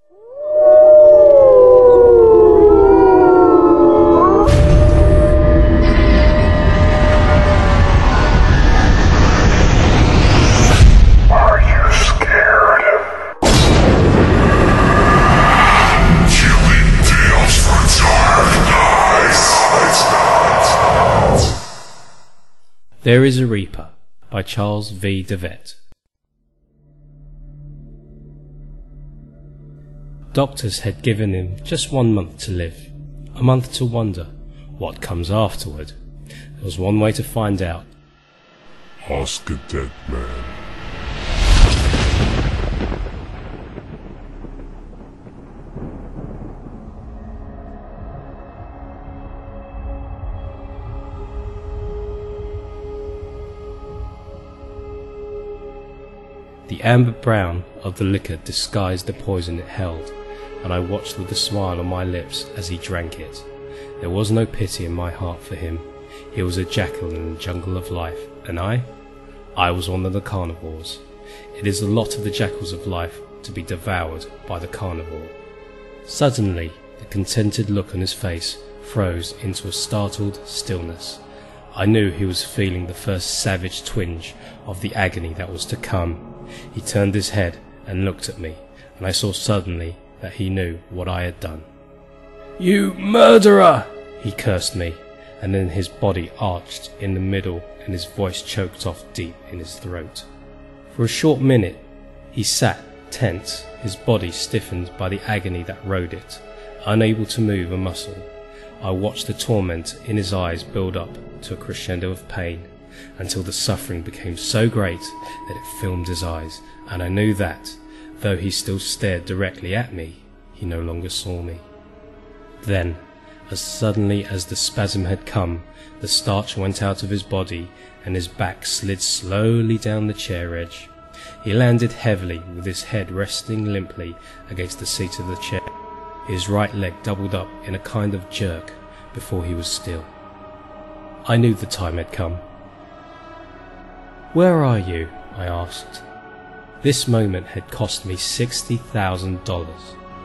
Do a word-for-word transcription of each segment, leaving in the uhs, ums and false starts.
There is a Reaper by Charles V. DeVette. Doctors had given him just one month to live, a month to wonder what comes afterward. There was one way to find out. Ask a dead man. The amber brown of the liquor disguised the poison it held, and I watched with a smile on my lips as he drank it. There was no pity in my heart for him. He was a jackal in the jungle of life, and I? I was one of the carnivores. It is the lot of the jackals of life to be devoured by the carnivore. Suddenly, the contented look on his face froze into a startled stillness. I knew he was feeling the first savage twinge of the agony that was to come. He turned his head and looked at me, and I saw suddenly that he knew what I had done. "You murderer!" he cursed me, and then his body arched in the middle and his voice choked off deep in his throat. For a short minute he sat tense, his body stiffened by the agony that rode it, unable to move a muscle. I watched the torment in his eyes build up to a crescendo of pain, until the suffering became so great that it filmed his eyes, and I knew that, though he still stared directly at me, he no longer saw me. Then, as suddenly as the spasm had come, the starch went out of his body, and his back slid slowly down the chair edge. He landed heavily, with his head resting limply against the seat of the chair. His right leg doubled up in a kind of jerk before he was still. I knew the time had come. "Where are you?" I asked. This moment had cost me sixty thousand dollars.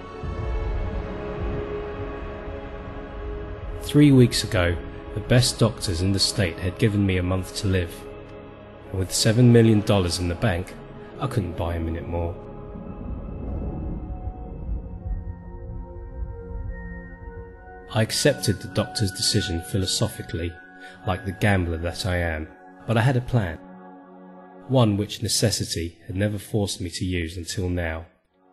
Three weeks ago, the best doctors in the state had given me a month to live, and with seven million dollars in the bank, I couldn't buy a minute more. I accepted the doctor's decision philosophically, like the gambler that I am, but I had a plan. One which necessity had never forced me to use until now.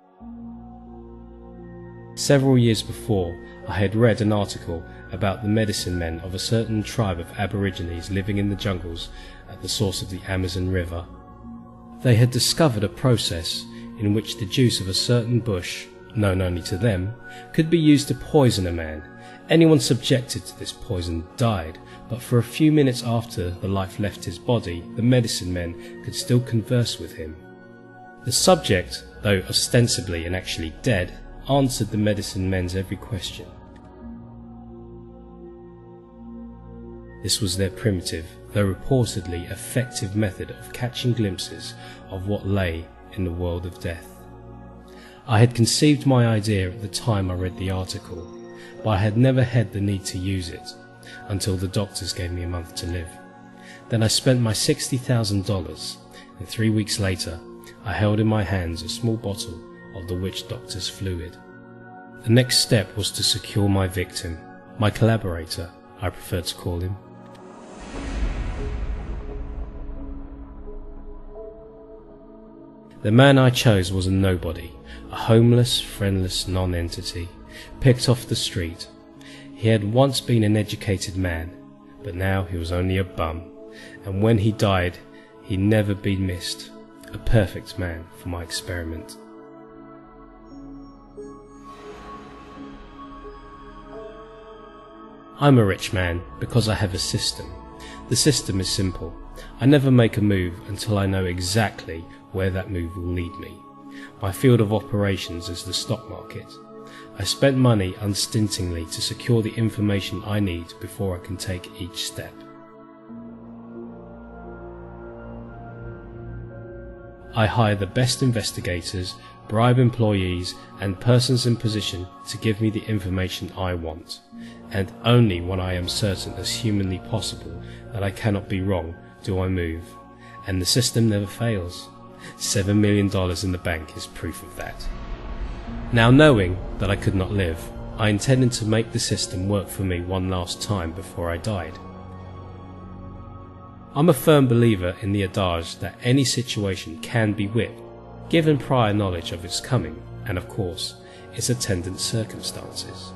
Several years before, I had read an article about the medicine men of a certain tribe of aborigines living in the jungles at the source of the Amazon River. They had discovered a process in which the juice of a certain bush, known only to them, could be used to poison a man. Anyone subjected to this poison died, but for a few minutes after the life left his body, the medicine men could still converse with him. The subject, though ostensibly and actually dead, answered the medicine men's every question. This was their primitive, though reportedly effective method of catching glimpses of what lay in the world of death. I had conceived my idea at the time I read the article, but I had never had the need to use it until the doctors gave me a month to live. Then I spent my sixty thousand dollars, and three weeks later I held in my hands a small bottle of the witch doctor's fluid. The next step was to secure my victim, my collaborator, I preferred to call him. The man I chose was a nobody, a homeless, friendless non-entity, picked off the street. He had once been an educated man, but now he was only a bum, and when he died, he'd never been missed. A perfect man for my experiment. I'm a rich man because I have a system. The system is simple. I never make a move until I know exactly where that move will lead me. My field of operations is the stock market. I spent money unstintingly to secure the information I need before I can take each step. I hire the best investigators, bribe employees and persons in position to give me the information I want, and only when I am certain as humanly possible that I cannot be wrong do I move, and the system never fails. Seven million dollars in the bank is proof of that. Now, knowing that I could not live, I intended to make the system work for me one last time before I died. I'm a firm believer in the adage that any situation can be whipped, given prior knowledge of its coming and, of course, its attendant circumstances.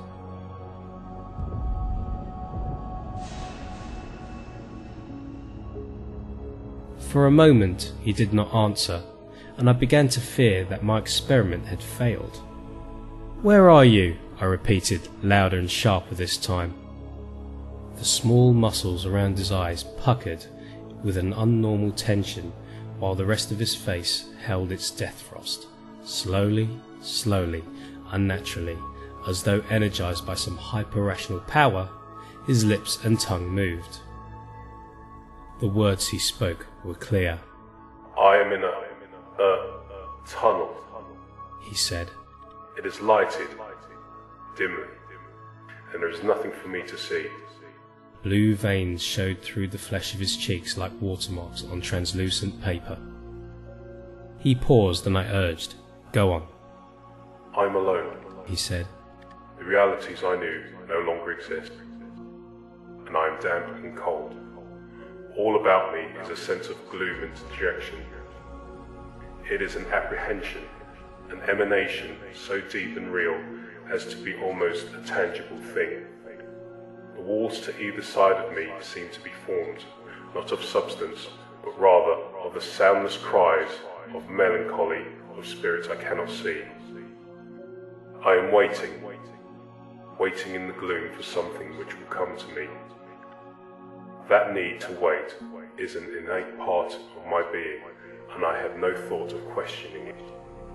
For a moment he did not answer, and I began to fear that my experiment had failed. "Where are you?" I repeated, louder and sharper this time. The small muscles around his eyes puckered with an unnormal tension, while the rest of his face held its death frost. Slowly, slowly, unnaturally, as though energized by some hyper-rational power, his lips and tongue moved. The words he spoke were clear. I am in a, a tunnel, he said. It is lighted, dimly, and there is nothing for me to see. Blue veins showed through the flesh of his cheeks like watermarks on translucent paper. He paused and I urged, "Go on." I'm alone, he said. The realities I knew no longer exist, and I am damp and cold. All about me is a sense of gloom and dejection. It is an apprehension, an emanation so deep and real as to be almost a tangible thing. The walls to either side of me seem to be formed, not of substance, but rather of the soundless cries of melancholy of spirits I cannot see. I am waiting, waiting in the gloom for something which will come to me. That need to wait is an innate part of my being, and I have no thought of questioning it.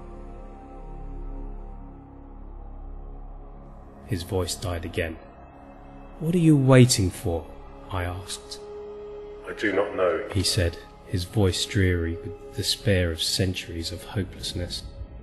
His voice died again. "What are you waiting for?" I asked. I do not know, he said, his voice dreary with the despair of centuries of hopelessness.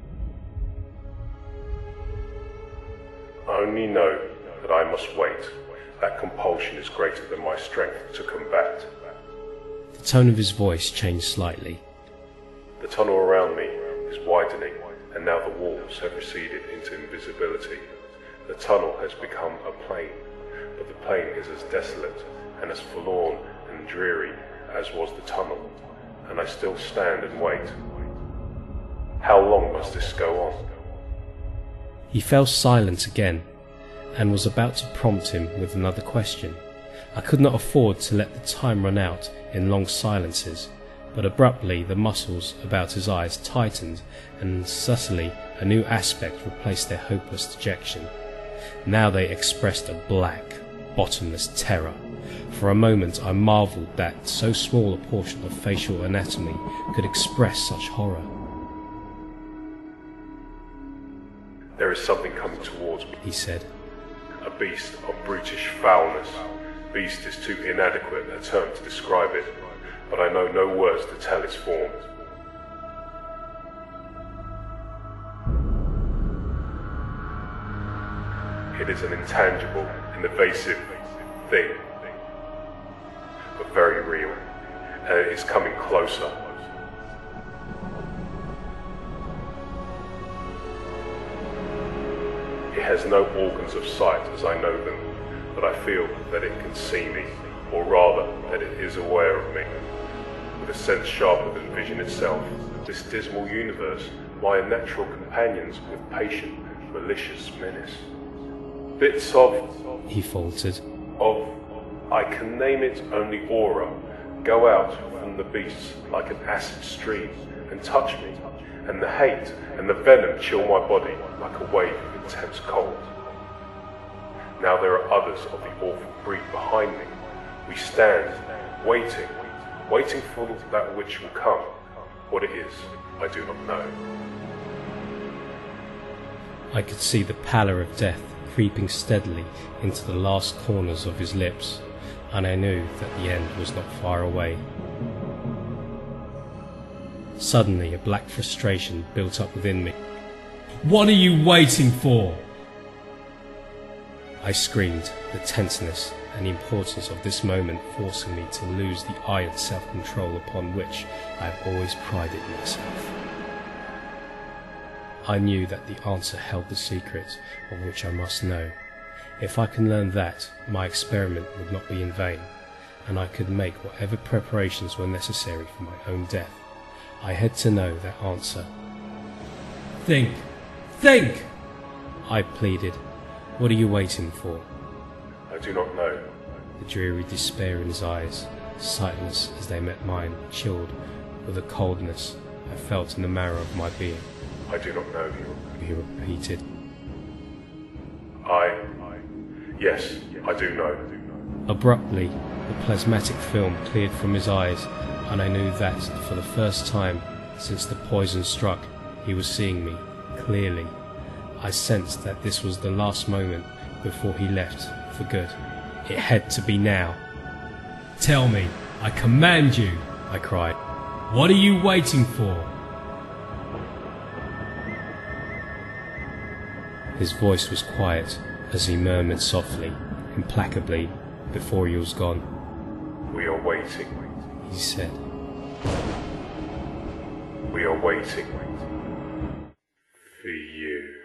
I only know that I must wait. That compulsion is greater than my strength to combat. The tone of his voice changed slightly. The tunnel around me is widening, and now the walls have receded into invisibility. The tunnel has become a plain, but the plain is as desolate and as forlorn and dreary as was the tunnel, and I still stand and wait. How long must this go on? He fell silent again, and was about to prompt him with another question. I could not afford to let the time run out in long silences, but abruptly the muscles about his eyes tightened, and subtly a new aspect replaced their hopeless dejection. Now they expressed a black, bottomless terror. For a moment I marvelled that so small a portion of facial anatomy could express such horror. There is something coming towards me, he said. A beast of brutish foulness. Beast is too inadequate a term to describe it, but I know no words to tell its form. It is an intangible, an evasive thing, but very real, and it is coming closer. It has no organs of sight as I know them, but I feel that it can see me, or rather that it is aware of me. With a sense sharper than vision itself, this dismal universe, my unnatural companions with patient, malicious menace. Bits of, he faltered, of, I can name it only aura, go out from the beasts like an acid stream and touch me, and the hate and the venom chill my body like a wave of intense cold. Now there are others of the awful breed behind me. We stand, waiting, waiting for that which will come. What it is, I do not know. I could see the pallor of death creeping steadily into the last corners of his lips, and I knew that the end was not far away. Suddenly, a black frustration built up within me. "What are you waiting for?" I screamed, the tenseness and the importance of this moment forcing me to lose the iron self-control upon which I have always prided myself. I knew that the answer held the secret of which I must know. If I can learn that, my experiment would not be in vain, and I could make whatever preparations were necessary for my own death. I had to know that answer. "Think! Think!" I pleaded. "What are you waiting for?" I do not know. The dreary despair in his eyes, sightless as they met mine, chilled with a coldness I felt in the marrow of my being. I do not know. He repeated. I... Yes, I do know. Abruptly, the plasmatic film cleared from his eyes, and I knew that, for the first time since the poison struck, he was seeing me, clearly. I sensed that this was the last moment before he left, for good. It had to be now. "Tell me, I command you," I cried. "What are you waiting for?" His voice was quiet as he murmured softly, implacably, before he was gone. "We are waiting," he said. "We are waiting for you."